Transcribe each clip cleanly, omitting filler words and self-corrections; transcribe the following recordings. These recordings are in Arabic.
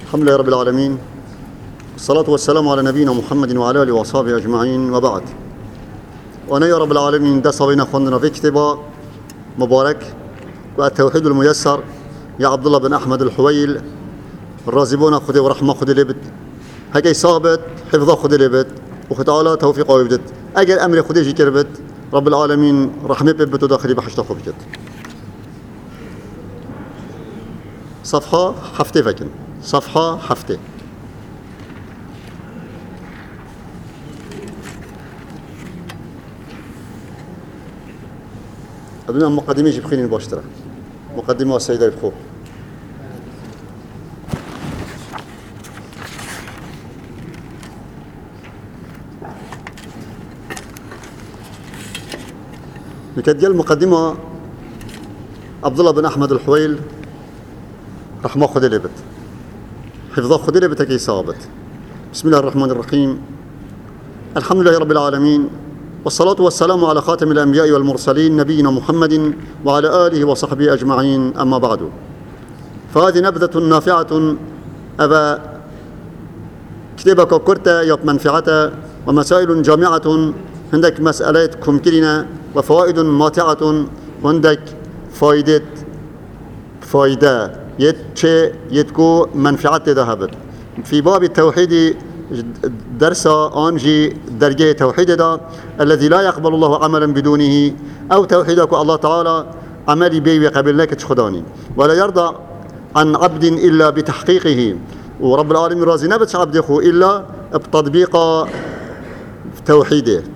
الحمد لله رب العالمين، الصلاة والسلام على نبينا محمد وعلى آله وأصحابه أجمعين، وبعد. وأنا يا رب العالمين دست بين أخواننا في كتاب مبارك والتوحيد الميسر يا عبد الله بن أحمد الحويل الرازبون خذي ورحمة خذي لبت هكي صابت حفظه خذي لبت وختعالى توفيق ويبدت أجل أمر خذي جي كربت رب العالمين رحمة ببت وداخلي بحشت خبجت. صفحة حفتة فكن صفحة حفتة. أدونا مقدمة جبخيني الباشترة مقدمة السيدة يبخو. لكد المقدمة عبد الله بن أحمد الحويل رحمه خذي لبت حفظه خذي لبت كي صابت. بسم الله الرحمن الرحيم، الحمد لله رب العالمين، والصلاة والسلام على خاتم الأنبياء والمرسلين نبينا محمد وعلى آله وصحبه أجمعين، أما بعد. فهذه نبذة نافعة أبا كتابك كرتا يب منفعة ومسائل جامعة. عندك مسألات كمكرنا وفوائد ماتعة، وعندك فائدة يتكو منفعة ذهبت. في باب التوحيد درس آنجي درجة توحيد دا الذي لا يقبل الله عملا بدونه، أو توحيدك الله تعالى عملي بي وقبلناك خداني، ولا يرضى عن عبد إلا بتحقيقه. ورب العالمين رازي نبتش عبده إلا بتطبيق توحيده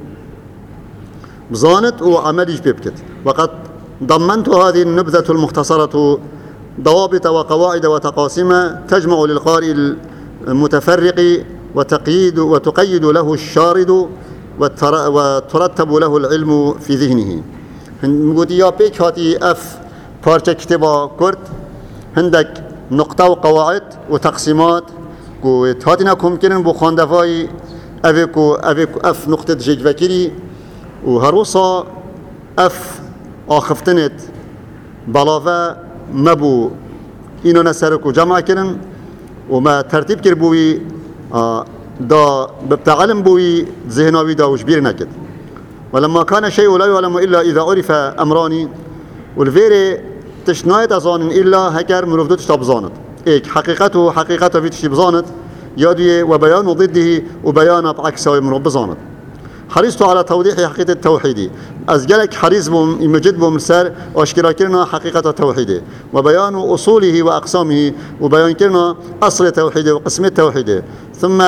بزانت وعملي بيبكت. وقد ضمنت هذه النبذة المختصرة ضوابط وقواعد وتقاسيم تجمع للقارئ المتفرق وتقيد له الشارد وترتب له العلم في ذهنه. نقول يا بيك هاتي اف بارچه كتابا كرت عندك نقطة وقواعد وتقسيمات قوت هاتنا ممكن بخاندفاي افيكو اف نقطة جيج فكري وهروسا اف آخفتنت بلاوه مبو اینو نسرک و جمع کردن و ما ترتیب کرد بوی دا بتعلم بوی ذهناوی دا وش بیر نکد. ولما كان شيء لا يعلم إلا إذا عرف أمراني، والفيري تشنايت أظان إلا هكر مروفدو تشتبزانت إيك حقيقته في تشتبزانت يادي وبيان ضده وبيان بعكسه مروف بزانت. حريصت على توضيح حقيقة التوحيد، أزجلك حريص بمجد بمسار وأشكر كرنا حقيقة التوحيد وبيان أصوله وأقسامه وبيان كرنا أصل التوحيد وقسم التوحيد. ثم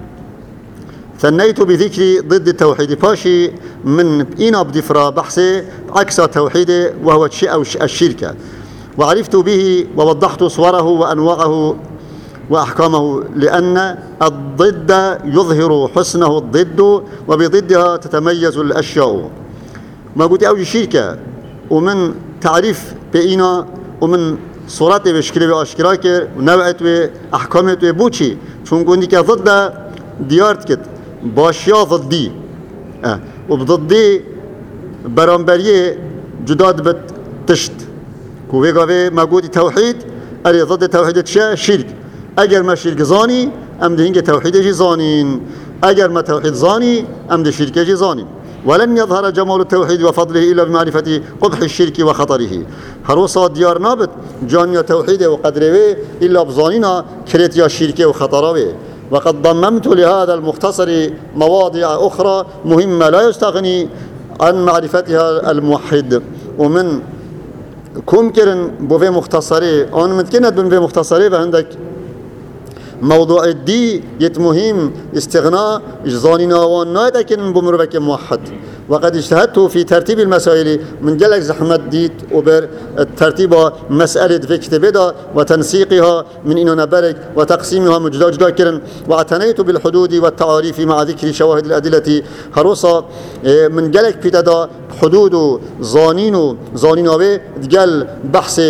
ثنيت بذكر ضد التوحيد باشي من إنا بدفرا بحثي عكس التوحيد وهو الشركة، وعرفت به ووضحت صوره وأنواعه وأحكامه، لأن الضد يظهر حسنه الضد وبضدها تتميز الأشياء. ما قلت أوجي شركة ومن تعريف بإنا ومن صورات بشكل وأشكراك ونوعت وأحكامت وبوشي چون قلت كي ضد ديارت كت باشيا ضدي وبضدي برانبريه جداد بتشت كوفيقاوي ما قلت توحيد أري ضد توحيد شرك. اگر ما شرک زانی ام ده هنگه توحید جی زانین، اگر ما توحید زانی ام ده شرک جی زانین. ولن يظهر جمال التوحيد وفضله إلا بمعرفة قبح الشرك وخطره. هروسا ديار نابت جانيا توحيد وقدره إلا بزانينا كريتيا شرك وخطره. وقد ضممت لهذا المختصر مواضع أخرى مهمة لا يستغني عن معرفتها الموحد. ومن كمكرن بوفي مختصري أنا متكند بوفي مختصري وعندك موضوع الدي يتمهم استغناء جزانينا وان لكن بمروبك موحد. وقد اجتهدت في ترتيب المسائل من جلك زحمة ديت وبر الترتيب مسألة في كتابها وتنسيقها من إنه نبرك وتقسيمها مجدا كرن، واعتنيت بالحدود والتعاريف مع ذكر شواهد الأدلة. هروسا من جلك بتدا حدود زانينوي دجال بحث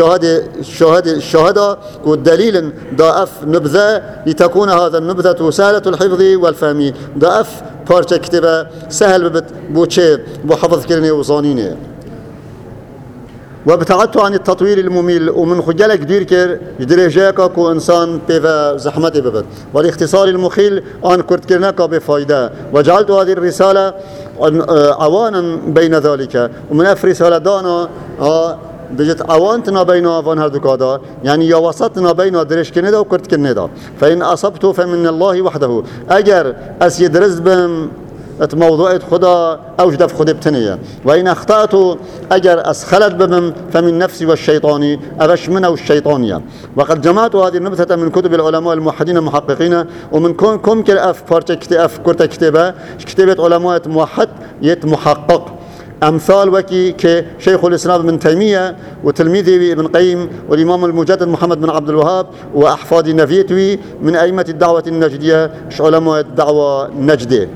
شهادة والدليل ضعف نبذة لتكون هذا النبذة سهلة الحفظ والفهم. ضعف بارچه كتابة سهل ببت بوچه بو حفظ كرنه وزانينه. وابتعدت عن التطويل المميل ومن خجلك كبير كر درجاك كو إنسان بيفا زحمتي ببد والاختصار المخيل أن كرت كرناك بفايدة وجعلت هذه الرسالة عوانا بين ذلك ومن أف رسالة دانا بجت عوانتنا بين وان هردوكادا يعني يا وسطنا بين درش كندا وكرت كندا فإن أصبت فمن الله وحده أجر أسيد رزبم موضوع خدا أوجد في خدا بتنية وإن أخطأت أجر أسخلت بهم فمن نفسي والشيطاني أبش منه الشيطانية وقد جمعت هذه النبتة من كتب العلماء الموحدين المحققين ومن كم كالأف كرت كتابة علماء موحد يت محقق أمثال وكي كشيخ الإسلام ابن تيمية وتلميذه ابن قيم والإمام المجدد محمد بن عبد الوهاب وأحفاد نفيتوي من أئمة الدعوة النجدية علماء الدعوة النجدية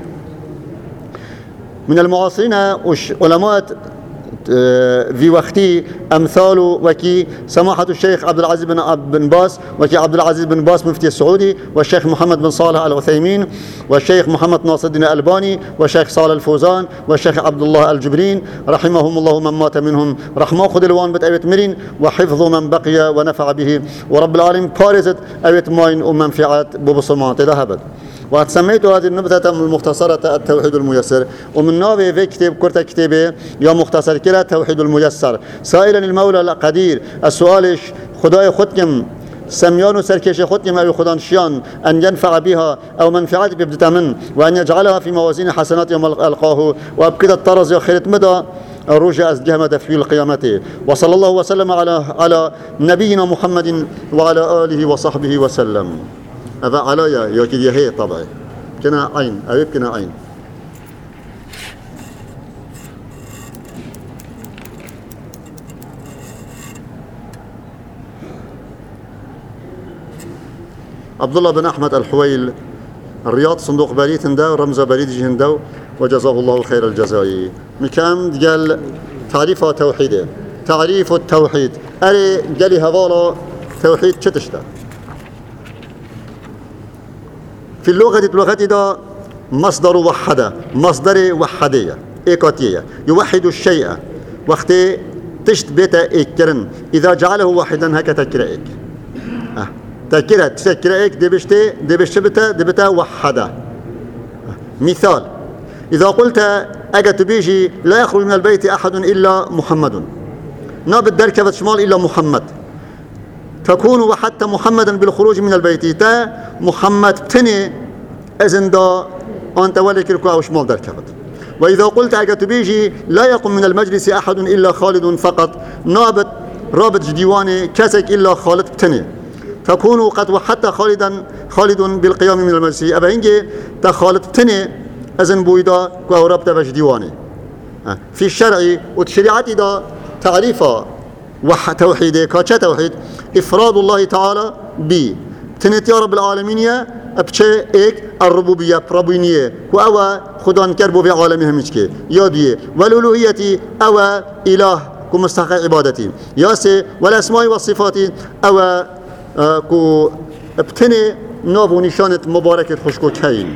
من المعاصرين علماء في وقتي أمثال وكي سماحة الشيخ عبد العزيز بن باز وكي عبد العزيز بن باز مفتي السعودي والشيخ محمد بن صالح العثيمين والشيخ محمد ناصر الدين الألباني والشيخ صالح الفوزان والشيخ عبد الله الجبرين رحمهم الله من مات منهم رحمه خذ الوان بت أبيت مرين وحفظ من بقي ونفع به ورب العالمين بارزت أبيت ماين ومنفعات ببصمات ذهبت وقد سميت هذه النبذة المختصرة التوحيد الميسر ومن نوع في كتاب كرة كتابه يا مختصر كلا التوحيد الميسر سائلا المولى القدير السؤال خداي خدكم سميان سركش خدكم أو خدانشيان أن ينفع بها أو منفعات ببدتمن وأن يجعلها في موازين حسنات يوم ألقاه وأبكد الطرز يخيرت مدى الرجاء أزجهمة في القيامة وصلى الله وسلم على نبينا محمد وعلى آله وصحبه وسلم هذا عليا يا كده هي طبعا كنا عين أبيب كنا عين عبد الله بن أحمد الحويل الرياض صندوق بريد هندو رمز بريد هندو وجزاه الله خير الجزاء مكان قال تعريف توحيده تعريف التوحيد أري قال هذا توحيد شتشتا في اللغة ده مصدر وحدة مصدر وحدية إيكاتية يوحد الشيء وقت تشت بيتا إيكرن إذا جعله واحدا هكا تكرأيك تكرأيك دي بتا وحدة مثال إذا قلت أجت بيجي لا يخرج من البيت أحد إلا محمد نابد دركبة شمال إلا محمد تكون وحتى محمدا بالخروج من البيت تا محمد تني إذن دا أنت ولي كركو أو شمال دركبت وإذا قلت أجت بيجي لا يقوم من المجلس أحد إلا خالد فقط نابت رابط ديواني كسك إلا خالد تني تكون قد وحتى خالد بالقيام من المجلس أبهنجي تا خالد تني إذن بويدا كو رابط باش ديواني في الشرع والشريعة دا تعريفا توحيد كاتشا توحيد إفراد الله تعالى ب تنت يا رب العالمين يا أبشة إك الربوبية بربوبية وأوا خدان كربو في عالمه مشكي يا بيه والألوهية أوا إله كمستحق عبادتي يا سي والأسماء والصفات أوا كو ابتني نوب نشانة مباركة خشكو كاين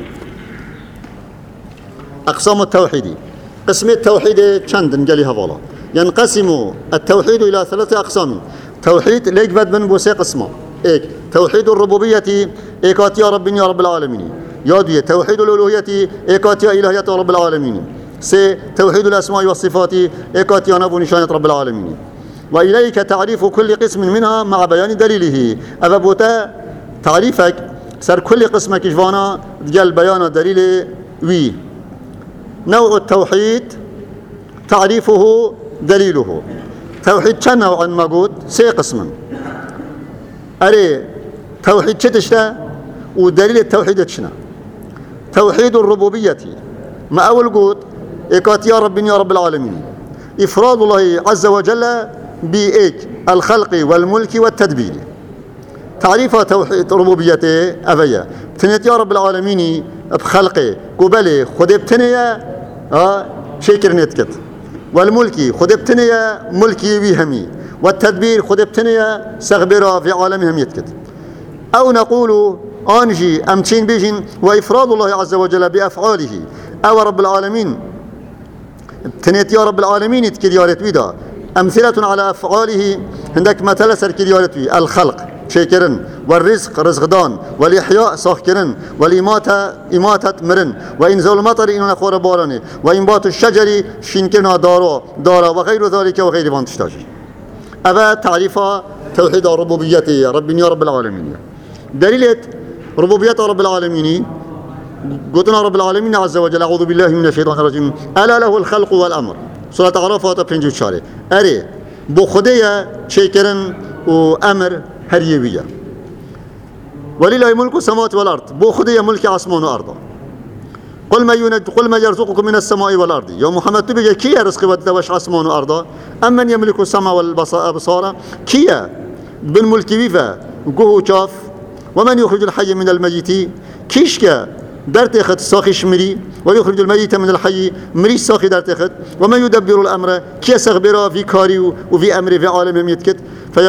أقسام التوحيد قسم التوحيد چند نجلي هوالا ينقسم التوحيد إلى 3 أقسام توحيد ليك بد من بوسي قسمه إيك توحيد الربوبية إيكات يا رب يا رب العالمين يا دي توحيد الألوهية إيكات يا إلهية رب العالمين سي توحيد الأسماء والصفات إيكات يا نبو نشانة رب العالمين وإليك تعريف كل قسم منها مع بيان دليله أبوتا تعريفك سر كل قسم كشفانا ديال بيان دليل وي نوع التوحيد تعريفه دليله توحيد كان نوعا موجود 3 قسما أري توحيد شتشتا ودليل التوحيد شنا توحيد الربوبية ما أول قود إيكات يا رب العالمين إفراد الله عز وجل بإيك الخلق والملك والتدبير تعريف توحيد ربوبيته أفيا تنيت يا رب العالمين بخلقه قبله خدب تنيا شكر نتكت والملكي خدب تنيا ملكي بيهمي والتدبير خدب تنيا سغبرا في عالمهم يتكت أو نقول أنجي أمتين بيجين وإفراد الله عز وجل بأفعاله أو رب العالمين تنيت يا رب العالمين يتكد يارت بيدا أمثلة على أفعاله هندك مثلا سركريالتي الخلق شكرن والرزق رزقدان والإحياء صاخكرن والإماتة مرن وإنزال المطر إننا خور باراني وإنبات الشجر شنكنا دارا وغير ذلك وغير ما تشتاجي أبا تعريف توحيد ربوبيته ربنا رب العالمين دليل ربوبية رب العالمين قلنا رب العالمين عز وجل أعوذ بالله من الشيطان الرجيم ألا له الخلق والأمر سورة أعراف وتبنجو شاري أري بخدية شكرن وأمر هريبية ولله ملك السماوات والأرض بخدية ملك عصمان وأرض قل ما يرزقكم من السماء والأرض يا محمد تبقى كيا رزق ودوش عصمان وأرض أمن يملك السماء والأبصار كيا بالملك بيفا قهو شاف ومن يخرج الحي من الميت كيشكا درتخت ساخي شمري ويخرج الميت من الحي مري ساخي درتخت ومن يدبر الأمر كي سغبرا في كاري وفي أمر في عالم يتكت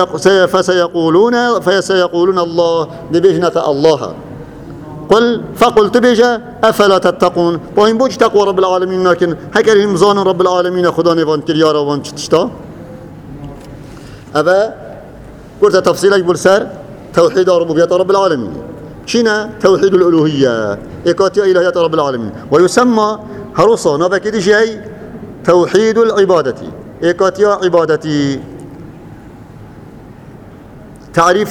فسيقولون الله ببجنة الله فقل تبجا أفلا تتقون وإن بوج تقوى رب العالمين لكن هكذا مزان رب العالمين خدا نفان كريارا وان تشتا أبا قلت تفصيلك بالسر توحيد ربوبية رب العالمين شنا توحيد الألوهية إيكاتيا إلهية رب العالمين ويسمى هروسا نبكي شيء توحيد العبادة إيكاتيا عبادتي تعريف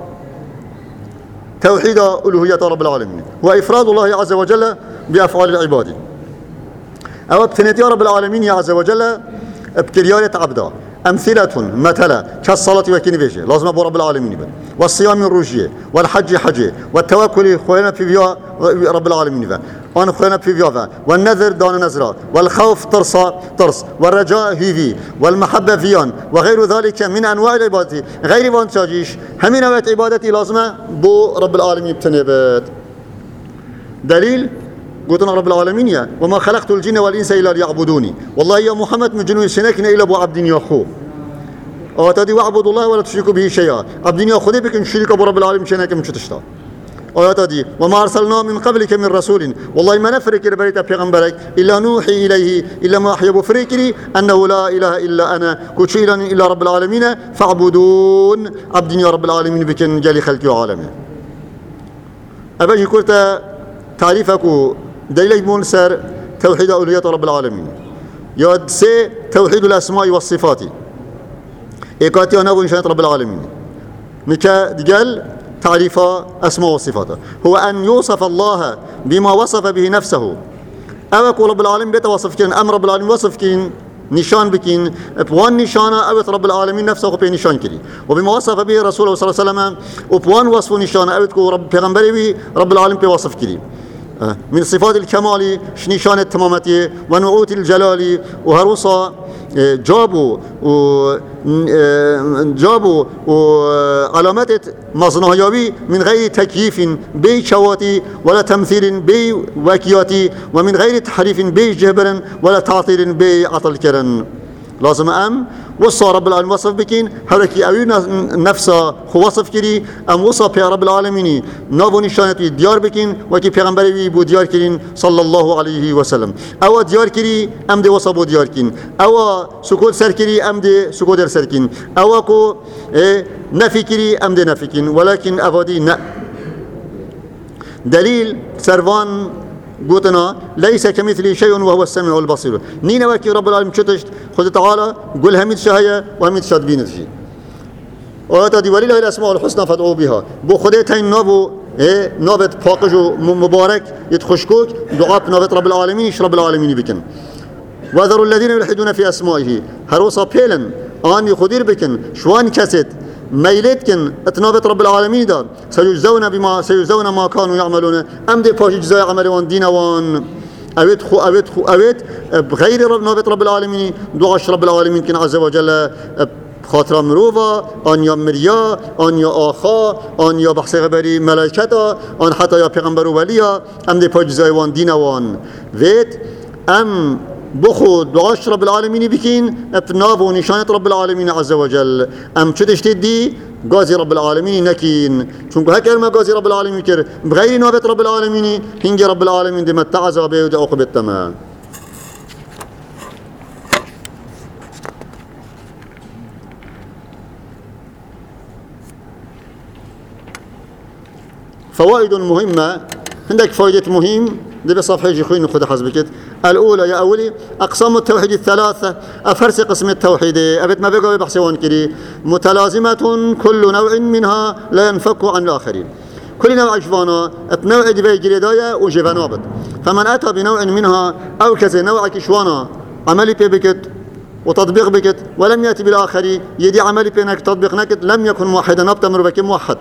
توحيد ألوهية رب العالمين وإفراد الله عز وجل بأفعال العباد أو ابتنتي رب العالمين عز وجل بكريانة عبدا أمثلة مثلا كالصلاة وكنفيجي لازم أبو رب العالمين بل. والصيام الروجية والحج حجي والتوكل خوينا في فيها رب العالمين أنا خوينا في فيها والنذر دان نزرة والخوف طرس والرجاء هيفي والمحبة فيان وغير ذلك من أنواع العبادة غير ما تجيش همين نوع عبادتي لازمة بو رب العالمين بتنبت دليل قلتنا رب العالمين يا وما خلقت الجن والإنس إلا ليعبدوني والله يا محمد من جنون سنكنا إلا أبو عبد يخو أتدي واعبدوا الله ولا تشركوا به شيئا عبد يخو بك نشرك أبو رب العالمين شنك من شتشتا أتدي وما أرسلنا من قبلك من رسول والله ما نفرك ربيت بيغمبرك إلا نوحي إليه إلا ما أحيب فريكري أنه لا إله إلا أنا كشيلا إلا رب العالمين فاعبدون عبد يا رب العالمين بك جالي خلقي وعالمي أبجي قلت تعريفك دليل منسر توحيد أولوية رب العالمين يود سي توحيد الأسماء والصفات إيكاتيا نبو إنشاء رب العالمين مكا دقال تعريف أسماء والصفات هو أن يوصف الله بما وصف به نفسه أوكو رب العالمين بيتوصف كين أم رب العالمين وصف كين نشان بكين بوان نشانه أوت رب العالمين نفسه بي نشان كري وبما وصف به رسوله صلى الله عليه وسلم وبوان وصف نشانه أوتكو رب پیغمبري رب العالمين بيوصف كري من صفات الكمال نشان التمامتي ونعوت الجلال وهروسا جابوا وعلامات مصنوعية من غير تكييف بي شواتي ولا تمثيل بي وكياتي ومن غير تحريف بي جهبر ولا تعطيل بي عطل كرن لازم وصى رب العالمين وصف بكين هركي أوينا نفسه وصف كري أم وصى في رب العالمين نابو نشانتي ديار بكين وكي پیغمبري بو ديار كرين صلى الله عليه وسلم أو ديار كري أم دي وصى بو ديار كين أو سكوت سر كري أم دي سكوت در سر كين أو كو نفي كري أم دي نفي كين ولكن أفادي نا دليل سروان قلنا ليس كمثله شيء وهو السميع البصير نينا وكي رب العالمين شتشت خذ تعالى قل هميد شهية وهميد شاد بينتشي وهذا ولله الأسماء الحسنى فادعوا بها بو خديتين نابو نابت فاقج مبارك يتخشكوك دعاء نابت رب العالمين يش رب العالمين بكن وذروا الذين يلحدون في أسمائه هروسا بيلن آن يخدير بكن شوان كاسيت ميلتكن اتنابت رب العالمين دار سيجزون ما كانوا يعملون ام دي باش جزاء عملوان دينوان اويت بغير نابت رب العالمين دعاش رب العالمين كن عز وجل خاطر مروفا آن یا مریا آن یا آخا آن یا بحث غبری ملائکتا آن حتی یا پیغمبر و ولیا ام دی پاج زایوان دینوان وید ام بخود دعاش رب العالمين بكين افناب ونشانة رب العالمين عز وجل ام تشتد دي غازي رب العالمين نكين چونكو هكذا ما غازي رب العالمين كر بغير نوبة رب العالمين هنجي رب العالمين دي متعزى به ودي عقب التمام فوائد مهمة. عندك فائدة مهم دي بصفحة جيخوين خذ حسبك. الأولى يا أولي أقسام التوحيد الثلاثة. أفرس قسم التوحيد أبت ما بقى بحثوان كري متلازمة كل نوع منها لا ينفك عن الآخرين. كل نوع جوانا النوع دي بيجري دايا وجبانابت. فمن أتى بنوع منها أو كذا نوع كشوانا عملي بكت وتطبيق بكت ولم يأتي بالآخر يدي عملي بينك تطبيق نكت لم يكن موحدا نبتمر بك موحد.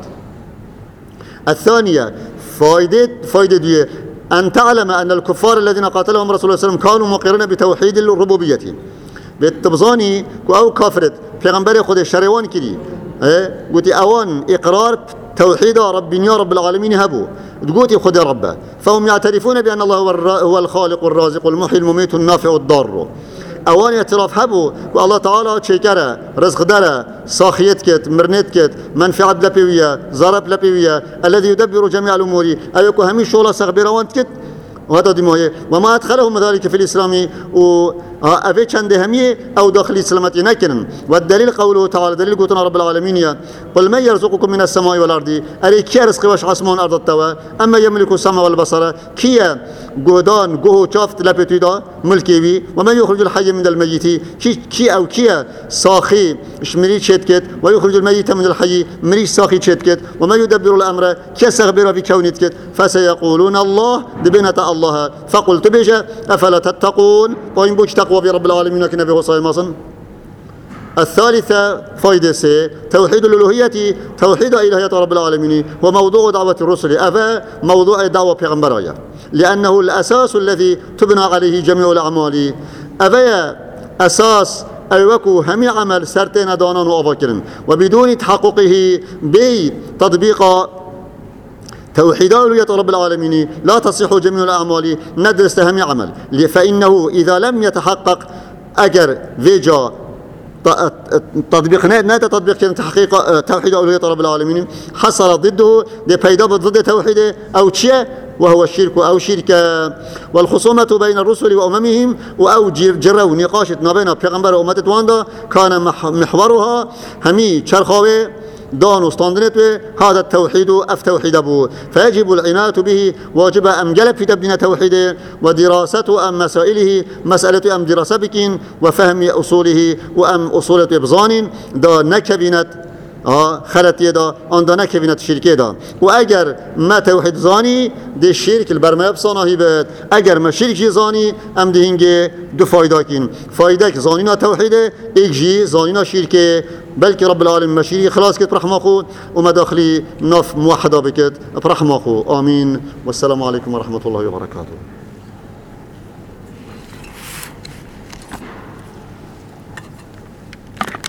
الثانية فائدة دي أن تعلم أن الكفار الذين قاتلهم رسول الله صلى الله عليه وسلم كانوا مقرين بتوحيد الربوبية. بالتبزاني أو كافرت پیغمبر خود شریوان کردی قلت اوان اقرار توحيد ربنا رب العالمين هبو تقولي خد ربه فهم يعترفون بأن الله هو الخالق والرازق والمحيي المميت النافع الضار. اوان اعتراف هبو والله تعالى شكره رزق داره ساخيت كت مرنت كت منفعت لبيوية ضرب لبيوية الذي يدبر جميع الأمور أيكو همي شغله صغبيره وانت كت وهذا دمويه وما أدخلهم ذلك في الإسلام وأفي چند همية أو داخل الإسلامات نكرن. والدليل قوله تعالى دليل قوتنا رب العالمين قل من يرزقكم من السماء والأرض أري كي رزق واش عصمان أرض التوا أما يملك السمع والبصر كي قودان قوه شافت لبتيدا ملكي ومن يخرج الحي من الميت كي أو كي ساخي شمري شتكت ويخرج الميت من الحي مريش ساخي شتكت وما يدبر الأمر كي سغبر بكونتكت فسيقولون الله دبنة الله فقلت بيجا أفلا تتقون وإن بوش تقوى برب العالمين كنا به صايماصن. الثالثة فائدة سي توحيد الألوهية توحيد إلهية رب العالمين وموضوع دعوة الرسل أفا موضوع دعوة پیغمبرايا لأنه الأساس الذي تبنى عليه جميع الأعمال أفا أساس أيوكو همي عمل سرتين دانان وأفاكرن وبدون تحققه بتطبيق توحيد ألوهية رب العالمين لا تصح جميع الأعمال ندرس همي عمل فإنه إذا لم يتحقق أجر فيجا تطبيق نات تطبيق تحقيق توحيد ألوهية رب العالمين حصل ضده دي بيدا ضد توحيده أو شيء وهو الشرك أو شركة. والخصومة بين الرسل وأممهم أو جروا نقاشة ما بين پیغمبر وأمة واندا كان محورها همي شرخاوي دان استاندنت هذا التوحيد توحيد أبو فيجب العناية به واجب أم جلب في تبدين توحيده ودراسة أم مسائله مسألة أم دراسة بكين وفهم أصوله وأم أصولة إبزان دا نكبنت خلطية دا آن دا نكبنت شركة دا وأجر ما توحيد زاني دي الشرك البرمية بصانه بيت أجر ما شرك زاني أم دهنجي دو فايدة كين فايدة زانينا توحيده إجي زانينا شركة بلكي رب العالمين مشيري خلاص كت برحمة أخو ومداخلي نف موحدة بكت برحمة أخو آمين والسلام عليكم ورحمة الله وبركاته.